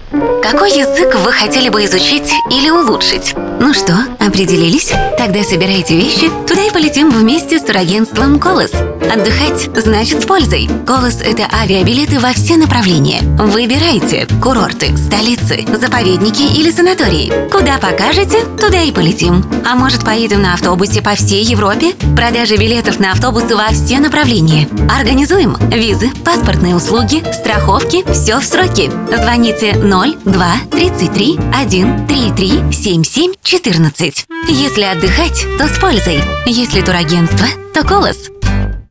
Какой язык вы хотели бы изучить или улучшить? Ну что, определились? Тогда собирайте вещи, туда и полетим вместе с турагентством «Колос». Отдыхать значит с пользой. «Колос» — это авиабилеты во все направления. Выбирайте курорты, столицы, заповедники или санатории. Куда покажете, туда и полетим. А может, поедем на автобусе по всей Европе? Продажа билетов на автобусы во все направления. Организуем визы, паспортные услуги, страховки, все в сроки. Звоните 02 33 133 77 14. Если отдыхать, то с пользой. Если турагентство, то «Колос».